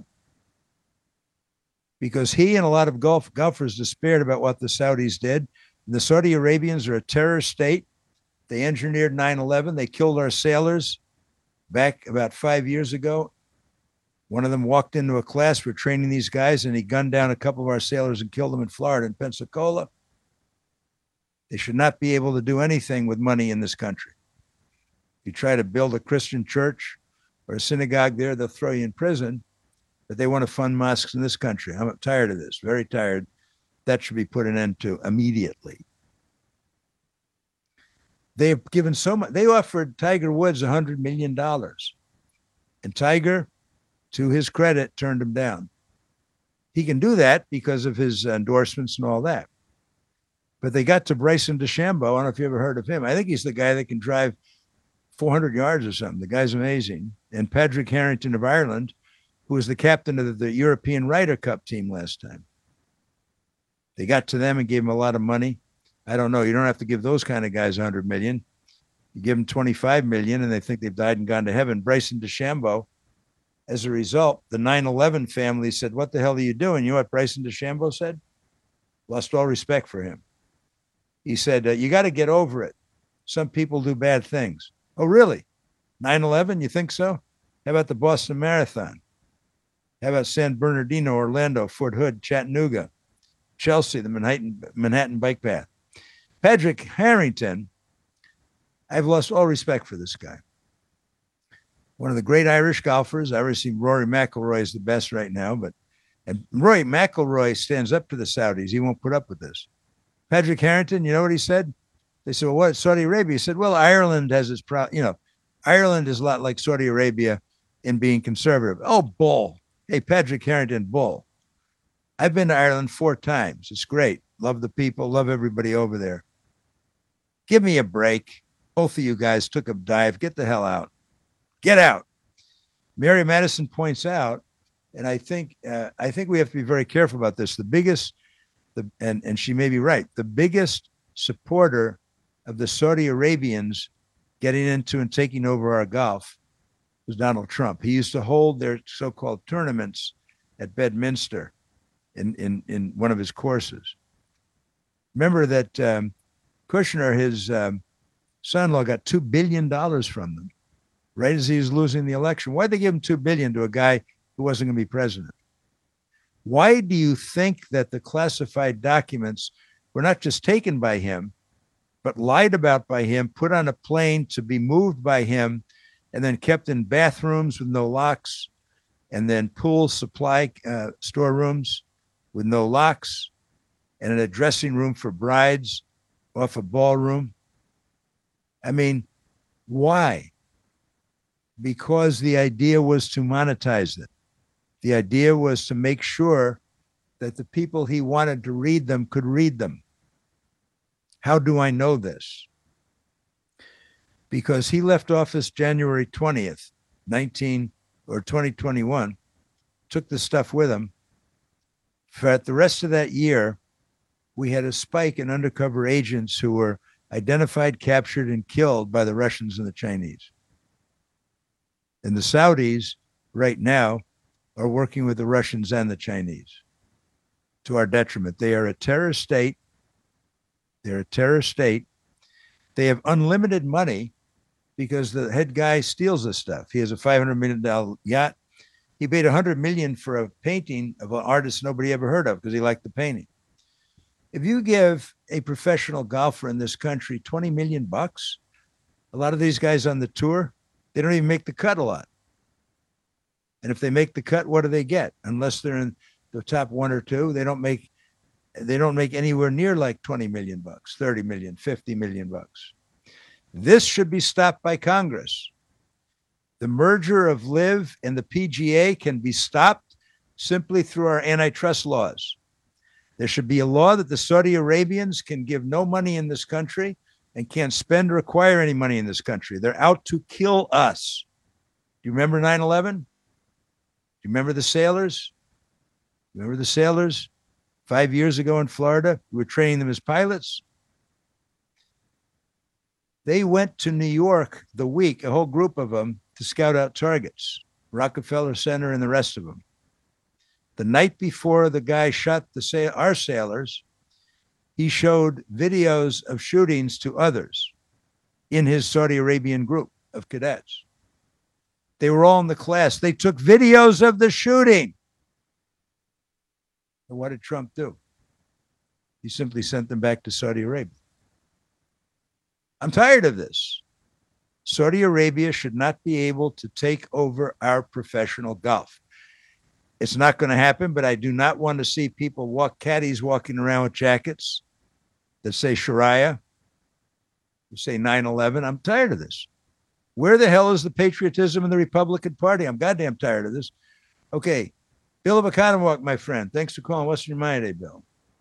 because he and a lot of golfers despaired about what the Saudis did. And the Saudi Arabians are a terrorist state. They engineered 9/11. They killed our sailors back about 5 years ago. One of them walked into a class. We're training these guys, and he gunned down a couple of our sailors and killed them in Florida, in Pensacola. They should not be able to do anything with money in this country. If you try to build a Christian church or a synagogue there, they'll throw you in prison. But they want to fund mosques in this country. I'm tired of this, very tired. That should be put an end to immediately. They've given so much. They offered Tiger Woods $100 million. And Tiger, to his credit, turned him down. He can do that because of his endorsements and all that. But they got to Bryson DeChambeau. I don't know if you ever heard of him. I think he's the guy that can drive 400 yards or something. The guy's amazing. And Patrick Harrington of Ireland, who was the captain of the European Ryder Cup team last time. They got to them and gave them a lot of money. I don't know. You don't have to give those kind of guys $100 million. You give them $25 million and they think they've died and gone to heaven. Bryson DeChambeau, as a result, the 9/11 family said, what the hell are you doing? You know what Bryson DeChambeau said? Lost all respect for him. He said, you got to get over it. Some people do bad things. Oh, really? 9/11? You think so? How about the Boston Marathon? How about San Bernardino, Orlando, Fort Hood, Chattanooga, Chelsea, the Manhattan Bike Path? Patrick Harrington, I've lost all respect for this guy. One of the great Irish golfers. I always think Rory McIlroy is the best right now, and Rory McIlroy stands up to the Saudis. He won't put up with this. Patrick Harrington, you know what he said? They said, well, what, Saudi Arabia? He said, well, Ireland has its problem. Ireland is a lot like Saudi Arabia in being conservative. Oh, bull. Hey, Patrick Harrington, bull. I've been to Ireland 4 times. It's great. Love the people. Love everybody over there. Give me a break. Both of you guys took a dive. Get the hell out. Get out. Mary Madison points out, and I think we have to be very careful about this. And she may be right. The biggest supporter of the Saudi Arabians getting into and taking over our Gulf was Donald Trump. He used to hold their so-called tournaments at Bedminster in one of his courses. Remember that Kushner, his son-in-law, got $2 billion from them right as he was losing the election. Why'd they give him $2 billion to a guy who wasn't going to be president? Why do you think that the classified documents were not just taken by him, but lied about by him, put on a plane to be moved by him, and then kept in bathrooms with no locks, and then pool supply storerooms with no locks, and in a dressing room for brides off a ballroom? I mean, why? Because the idea was to monetize it. The idea was to make sure that the people he wanted to read them could read them. How do I know this? Because he left office January 20th, 2021, took the stuff with him. For the rest of that year, we had a spike in undercover agents who were identified, captured, and killed by the Russians and the Chinese. And the Saudis right now are working with the Russians and the Chinese to our detriment. They are a terrorist state. They're a terrorist state. They have unlimited money because the head guy steals this stuff. He has a $500 million yacht. He paid $100 million for a painting of an artist nobody ever heard of because he liked the painting. If you give a professional golfer in this country $20 million, a lot of these guys on the tour, they don't even make the cut a lot. And if they make the cut, what do they get? Unless they're in the top one or two, they don't make anywhere near like 20 million bucks, 30 million, 50 million bucks. This should be stopped by Congress. The merger of LIV and the PGA can be stopped simply through our antitrust laws. There should be a law that the Saudi Arabians can give no money in this country and can't spend or acquire any money in this country. They're out to kill us. Do you remember 9/11? Do you remember the sailors? Remember the sailors 5 years ago in Florida? We were training them as pilots. They went to New York the week, a whole group of them, to scout out targets, Rockefeller Center and the rest of them. The night before the guy shot our sailors, he showed videos of shootings to others in his Saudi Arabian group of cadets. They were all in the class. They took videos of the shooting. And what did Trump do? He simply sent them back to Saudi Arabia. I'm tired of this. Saudi Arabia should not be able to take over our professional golf. It's not going to happen, but I do not want to see caddies walking around with jackets that say Sharia, that say 9/11. I'm tired of this. Where the hell is the patriotism in the Republican Party? I'm goddamn tired of this. Okay, Bill of Oconomowoc, my friend. Thanks for calling. What's in your mind today, Bill?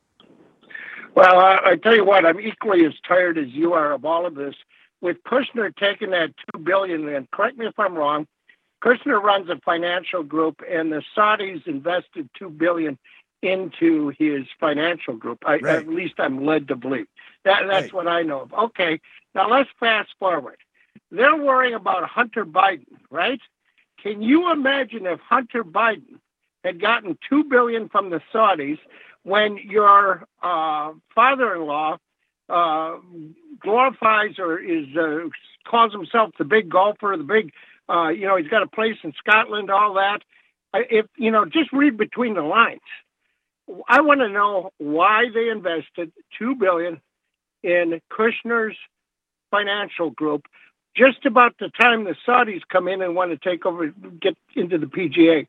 Well, I tell you what, I'm equally as tired as you are of all of this. With Kushner taking that $2 billion, and correct me if I'm wrong, Kushner runs a financial group, and the Saudis invested $2 billion into his financial group. Right. At least I'm led to believe. That's Right. what I know of. Okay, now let's fast forward. They're worrying about Hunter Biden, right? Can you imagine if Hunter Biden had gotten $2 billion from the Saudis when your father-in-law glorifies or calls himself the big golfer, the big, he's got a place in Scotland, all that. Just read between the lines. I want to know why they invested $2 billion in Kushner's financial group just about the time the Saudis come in and want to take over, get into the PGA.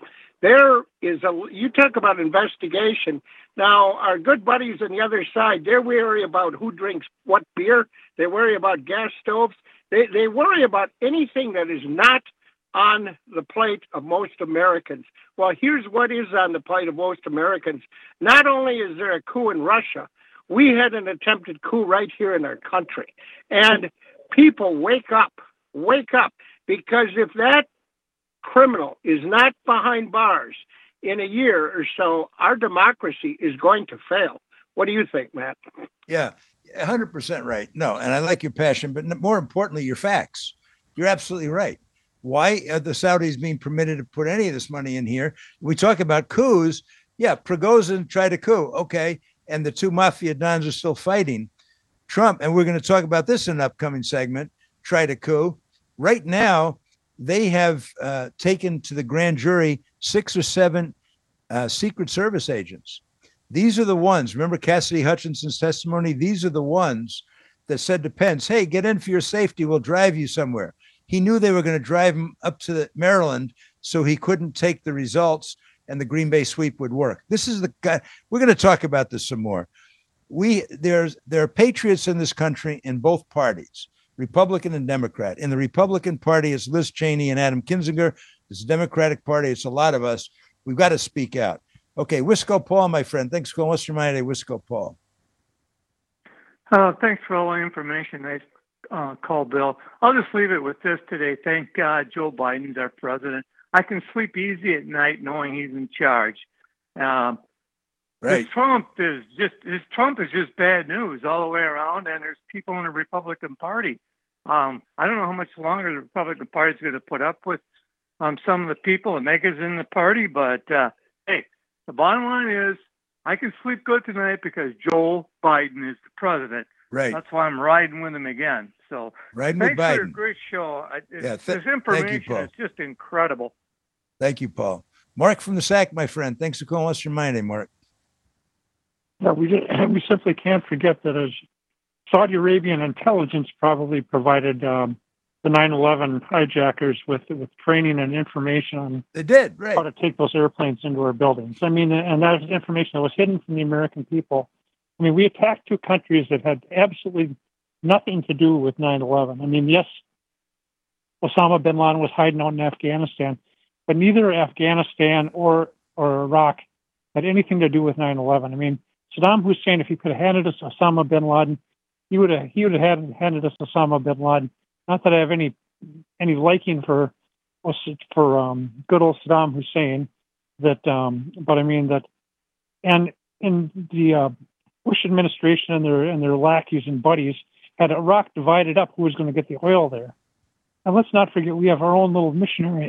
You talk about investigation. Now, our good buddies on the other side, they're worried about who drinks what beer. They worry about gas stoves. They worry about anything that is not on the plate of most Americans. Well, here's what is on the plate of most Americans. Not only is there a coup in Russia, we had an attempted coup right here in our country. And people, wake up, because if that criminal is not behind bars in a year or so, our democracy is going to fail. What do you think, Matt? Yeah. 100% right. No, and I like your passion, but more importantly, your facts. You're absolutely right. Why are the Saudis being permitted to put any of this money in here? We talk about coups. Yeah, Prigozhin tried a coup. Okay. And the two mafia dons are still fighting. Trump, and we're going to talk about this in an upcoming segment, tried a coup. Right now, they have taken to the grand jury 6 or 7 Secret Service agents. These are the ones, remember Cassidy Hutchinson's testimony? These are the ones that said to Pence, hey, get in for your safety. We'll drive you somewhere. He knew they were going to drive him up to Maryland so he couldn't take the results and the Green Bay sweep would work. This is the guy. We're going to talk about this some more. There are patriots in this country in both parties, Republican and Democrat. In the Republican Party, it's Liz Cheney and Adam Kinzinger. It's the Democratic Party. It's a lot of us. We've got to speak out. Okay, Wisco Paul, my friend. Thanks for calling. What's your mind today, Wisco Paul? Thanks for all the information. Nice call, Bill. I'll just leave it with this today. Thank God Joe Biden's our president. I can sleep easy at night knowing he's in charge. Right. Trump is just bad news all the way around, and there's people in the Republican Party. I don't know how much longer the Republican Party is going to put up with some of the people and makers in the party, but hey, the bottom line is I can sleep good tonight because Joe Biden is the president. Right. That's why I'm riding with him again. So riding with thanks Biden. for a great show. This thank information you, Paul. is just incredible. Thank you, Paul. Mark from the SAC, my friend. Thanks for calling. What's your mind, Mark? Yeah, we simply can't forget that as Saudi Arabian intelligence probably provided the 9/11 hijackers with training and information on how to take those airplanes into our buildings. I mean, and that was information that was hidden from the American people. I mean, we attacked 2 countries that had absolutely nothing to do with 9/11. I mean, yes, Osama bin Laden was hiding out in Afghanistan, but neither Afghanistan or Iraq had anything to do with 9/11. I mean, Saddam Hussein, if he could have handed us Osama bin Laden, he would have handed us Osama bin Laden. Not that I have any liking for good old Saddam Hussein, but I mean that, and in the Bush administration and their lackeys and buddies had Iraq divided up who was going to get the oil there. And let's not forget we have our own little missionary,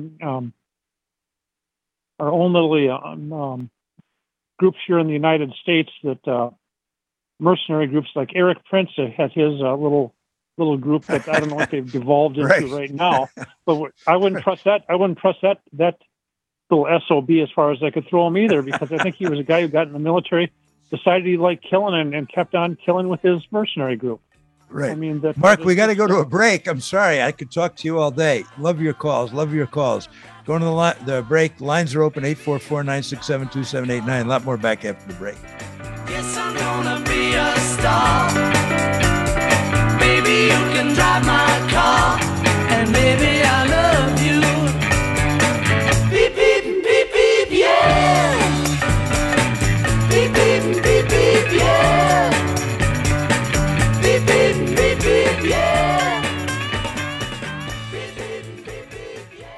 our own little groups here in the United States that mercenary groups like Eric Prince has his little group that I don't know what they've devolved into right now, but I wouldn't trust that. I wouldn't trust that little SOB as far as I could throw him either, because I think he was a guy who got in the military, decided he liked killing and kept on killing with his mercenary group. Right. I mean, Mark, we got to go to a break. I'm sorry. I could talk to you all day. Love your calls. Going to the break. Lines are open, 844-967-2789. A lot more back after the break. Yes, I'm gonna be a star. Maybe you can drive my car, and maybe I love you. Beep, beep, beep, beep, yeah. Beep, beep, beep, beep, yeah. Beep, beep, beep, beep, yeah. Beep, beep, beep, beep, yeah.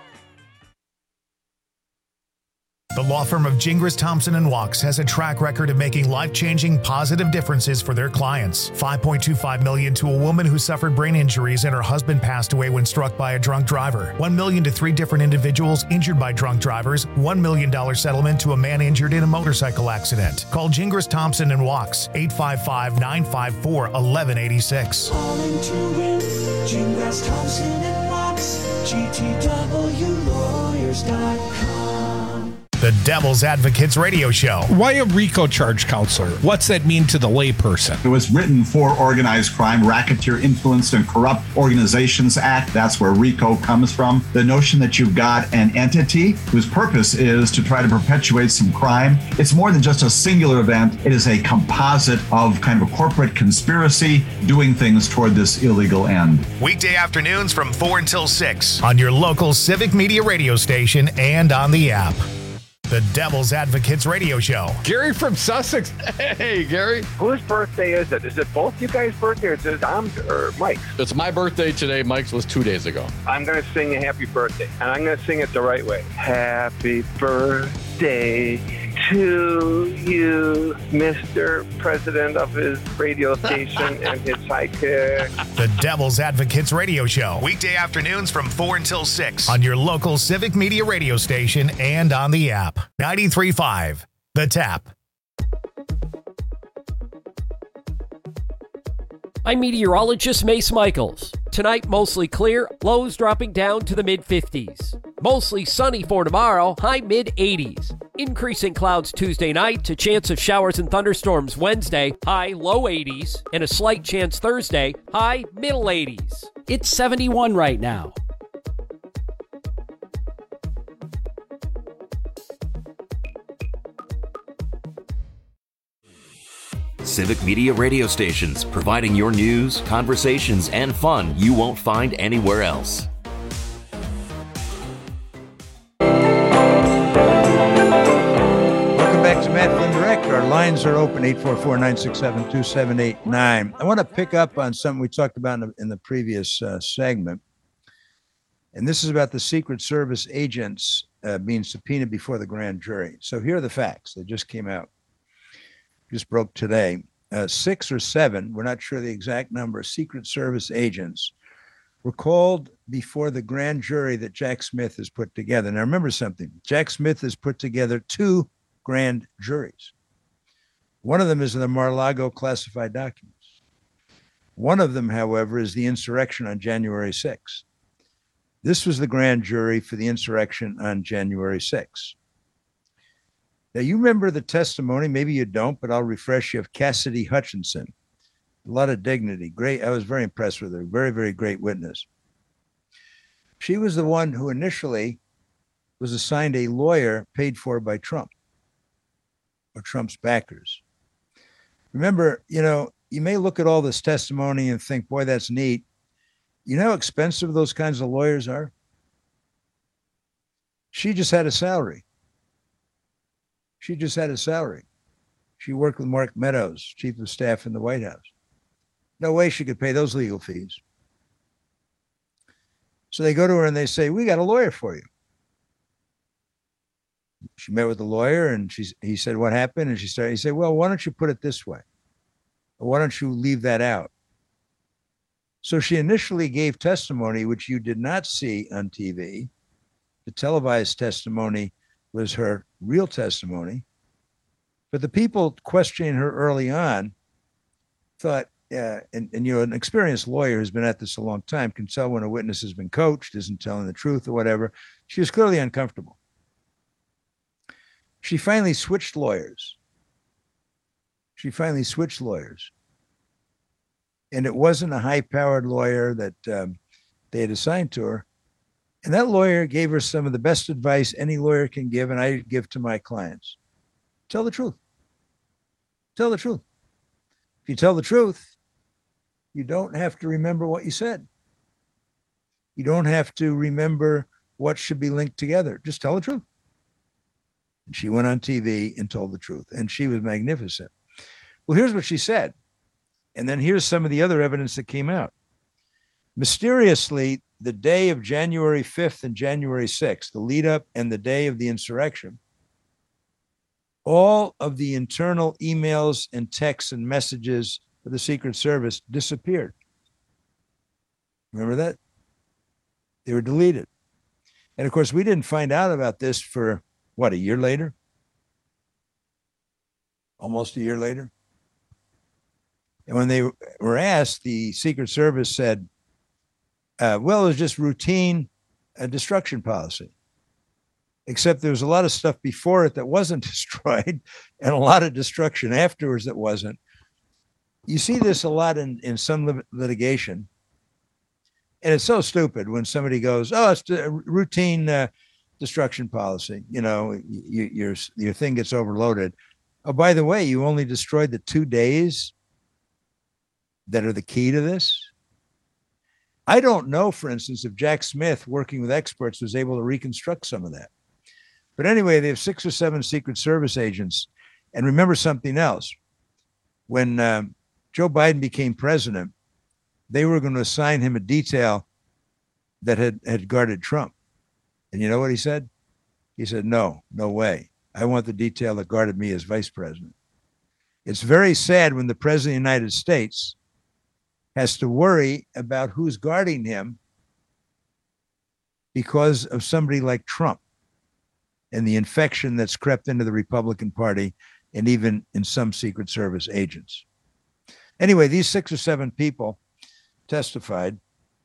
The law firm of Gingras, Thompson & Walks has a track record of making life-changing, positive differences for their clients. $5.25 million to a woman who suffered brain injuries and her husband passed away when struck by a drunk driver. $1 million to 3 different individuals injured by drunk drivers. $1 million settlement to a man injured in a motorcycle accident. Call Gingras, Thompson & Walks, 855-954-1186. Calling to win, Gingras, Thompson & Walks, GTWlawyers.com. The Devil's Advocates Radio Show. Why a RICO charge, counselor? What's that mean to the layperson? It was written for Organized Crime, Racketeer Influenced and Corrupt Organizations Act. That's where RICO comes from. The notion that you've got an entity whose purpose is to try to perpetuate some crime. It's more than just a singular event. It is a composite of kind of a corporate conspiracy doing things toward this illegal end. Weekday afternoons from 4 until 6 on your local civic media radio station and on the app. The Devil's Advocates Radio Show. Gary from Sussex. Hey, Gary. Whose birthday is it? Is it both you guys' birthday or is it Mike's? It's my birthday today. Mike's was 2 days ago. I'm going to sing a happy birthday, and I'm going to sing it the right way. Happy birthday to you, Mr. President of his radio station and his sidekick. The Devil's Advocates Radio Show, weekday afternoons from 4 until 6 on your local Civic Media radio station and on the app. 93.5, The Tap. I'm meteorologist Mace Michaels. Tonight, mostly clear, lows dropping down to the mid-50s. Mostly sunny for tomorrow, high mid-80s. Increasing clouds Tuesday night to chance of showers and thunderstorms Wednesday, high low 80s, and a slight chance Thursday, high middle 80s. It's 71 right now. Civic Media radio stations, providing your news, conversations, and fun you won't find anywhere else. Welcome back to Matt Flynn Direct. Our lines are open, 844-967-2789. I want to pick up on something we talked about in the previous segment. And this is about the Secret Service agents being subpoenaed before the grand jury. So here are the facts. They just came out. Just broke today. 6 or 7, we're not sure the exact number, Secret Service agents were called before the grand jury that Jack Smith has put together. Now, remember something. Jack Smith has put together 2 grand juries. One of them is the Mar-a-Lago classified documents. One of them, however, is the insurrection on January 6th. This was the grand jury for the insurrection on January 6th. Now, you remember the testimony, maybe you don't, but I'll refresh you, of Cassidy Hutchinson. A lot of dignity. Great. I was very impressed with her. Very, very great witness. She was the one who initially was assigned a lawyer paid for by Trump or Trump's backers. Remember, you may look at all this testimony and think, boy, that's neat. You know how expensive those kinds of lawyers are? She just had a salary. She just had a salary. She worked with Mark Meadows, chief of staff in the White House. No way she could pay those legal fees. So they go to her and they say, we got a lawyer for you. She met with the lawyer and he said, what happened? And he said, well, why don't you put it this way? Or why don't you leave that out? So she initially gave testimony, which you did not see on TV. The televised testimony was her real testimony. But the people questioning her early on thought, and an experienced lawyer who's been at this a long time can tell when a witness has been coached, isn't telling the truth or whatever. She was clearly uncomfortable. She finally switched lawyers. And it wasn't a high-powered lawyer that they had assigned to her. And that lawyer gave her some of the best advice any lawyer can give, and I give to my clients. Tell the truth. Tell the truth. If you tell the truth, you don't have to remember what you said. You don't have to remember what should be linked together. Just tell the truth. And she went on TV and told the truth, and she was magnificent. Well, here's what she said. And then here's some of the other evidence that came out. Mysteriously, the day of January 5th and January 6th, the lead up and the day of the insurrection, all of the internal emails and texts and messages of the Secret Service disappeared. Remember that? They were deleted. And of course, we didn't find out about this for, a year later? Almost a year later. And when they were asked, the Secret Service said, well, it was just routine destruction policy. Except there was a lot of stuff before it that wasn't destroyed and a lot of destruction afterwards that wasn't. You see this a lot in some litigation. And it's so stupid when somebody goes, oh, it's a routine destruction policy. Your thing gets overloaded. Oh, by the way, you only destroyed the 2 days that are the key to this. I don't know, for instance, if Jack Smith, working with experts, was able to reconstruct some of that. But anyway, they have 6 or 7 Secret Service agents. And remember something else. When Joe Biden became president, they were going to assign him a detail that had guarded Trump. And you know what he said? He said, no way. I want the detail that guarded me as vice president. It's very sad when the president of the United States has to worry about who's guarding him because of somebody like Trump and the infection that's crept into the Republican Party and even in some Secret Service agents. Anyway, these 6 or 7 people testified.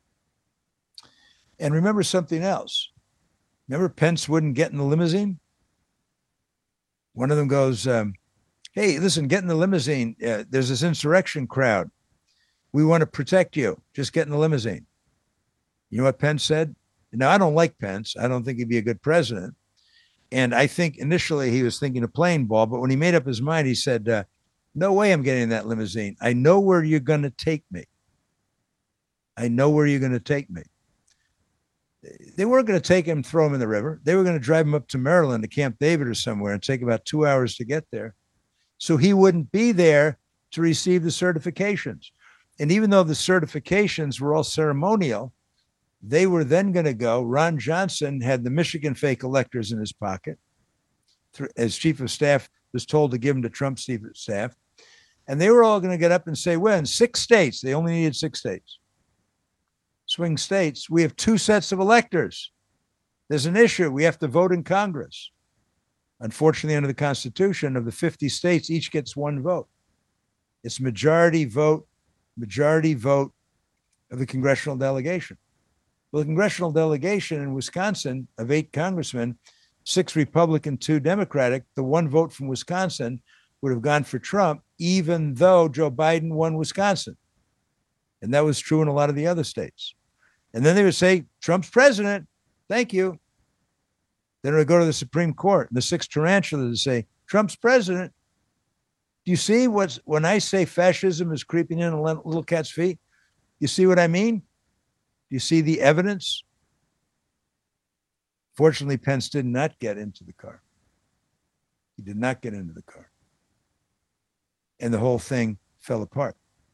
And remember something else. Remember Pence wouldn't get in the limousine? One of them goes, hey, listen, get in the limousine. There's this insurrection crowd. We want to protect you. Just get in the limousine. You know what Pence said? Now, I don't like Pence. I don't think he'd be a good president. And I think initially he was thinking of playing ball, but when he made up his mind, he said, no way I'm getting in that limousine. I know where you're going to take me. I know where you're going to take me. They weren't going to take him and throw him in the river. They were going to drive him up to Maryland, to Camp David or somewhere, and take about 2 hours to get there. So he wouldn't be there to receive the certifications. And even though the certifications were all ceremonial, they were then going to go. Ron Johnson had the Michigan fake electors in his pocket. As chief of staff, was told to give them to Trump's chief of staff. And they were all going to get up and say, well, in 6 states, they only needed 6 states. Swing states, we have 2 sets of electors. There's an issue. We have to vote in Congress. Unfortunately, under the Constitution, of the 50 states, each gets 1 vote. It's majority vote of the congressional delegation. Well, the congressional delegation in Wisconsin of 8 congressmen, 6 Republican, 2 Democratic, the 1 vote from Wisconsin would have gone for Trump, even though Joe Biden won Wisconsin. And that was true in a lot of the other states. And then they would say, Trump's president, thank you. Then it would go to the Supreme Court, and the 6 tarantulas would say, Trump's president. Do you see when I say fascism is creeping in a little cat's feet? You see what I mean? Do you see the evidence? Fortunately, Pence did not get into the car. He did not get into the car. And the whole thing fell apart.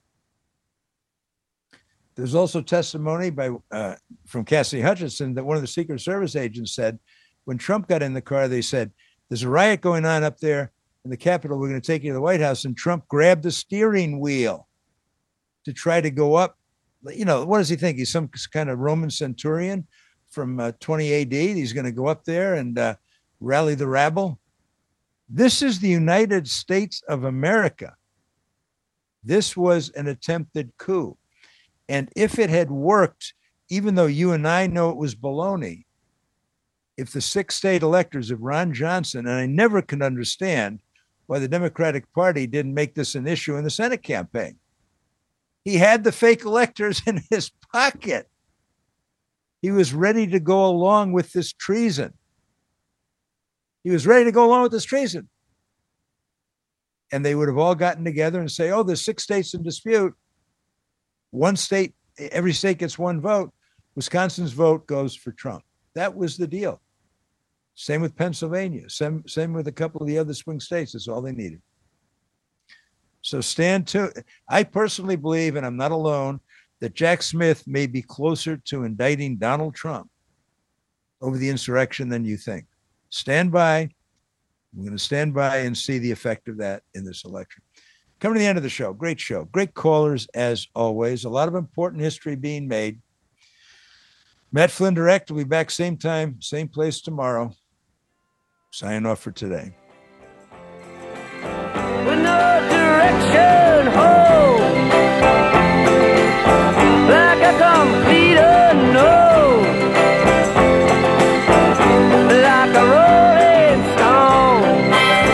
There's also testimony from Cassidy Hutchinson that one of the Secret Service agents said, when Trump got in the car, they said, there's a riot going on up there in the Capitol. We're going to take you to the White House. And Trump grabbed the steering wheel to try to go up. You know, what does he think? He's some kind of Roman centurion from 20 AD. He's going to go up there and rally the rabble. This is the United States of America. This was an attempted coup. And if it had worked, even though you and I know it was baloney, if the 6 state electors of Ron Johnson, and I never can understand why the Democratic Party didn't make this an issue in the Senate campaign. He had the fake electors in his pocket. He was ready to go along with this treason. And they would have all gotten together and say, oh, there's 6 states in dispute. 1 state, every state gets 1 vote. Wisconsin's vote goes for Trump. That was the deal. Same with Pennsylvania. Same with a couple of the other swing states. That's all they needed. So I personally believe, and I'm not alone, that Jack Smith may be closer to indicting Donald Trump over the insurrection than you think. Stand by. I'm going to stand by and see the effect of that in this election. Coming to the end of the show. Great callers as always. A lot of important history being made. Matt Flynn Direct will be back same time, same place tomorrow. Sign off for today. With no direction home, like a complete unknown, like a rolling stone.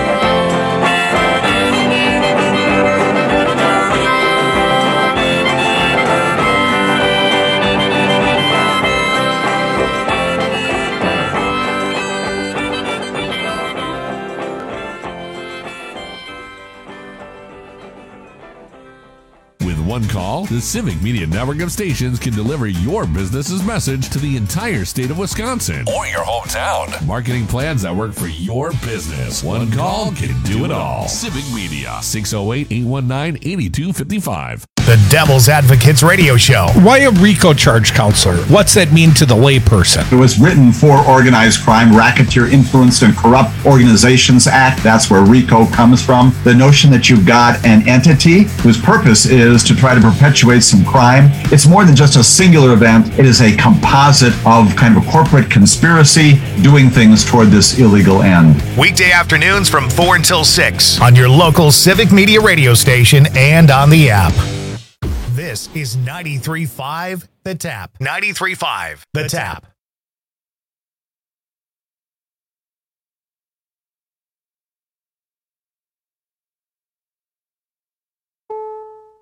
One call, the Civic Media Network of stations can deliver your business's message to the entire state of Wisconsin or your hometown. Marketing plans that work for your business. One call can do it all. Civic Media, 608-819-8255. The Devil's Advocates Radio Show. Why a RICO charge, counselor? What's that mean to the layperson? It was written for Organized Crime, Racketeer Influenced and Corrupt Organizations Act. That's where RICO comes from. The notion that you've got an entity whose purpose is to try to perpetuate some crime. It's more than just a singular event. It is a composite of kind of a corporate conspiracy doing things toward this illegal end. Weekday afternoons from 4 until 6 on your local Civic Media radio station and on the app. This is 93.5 The Tap. 93.5 The Tap.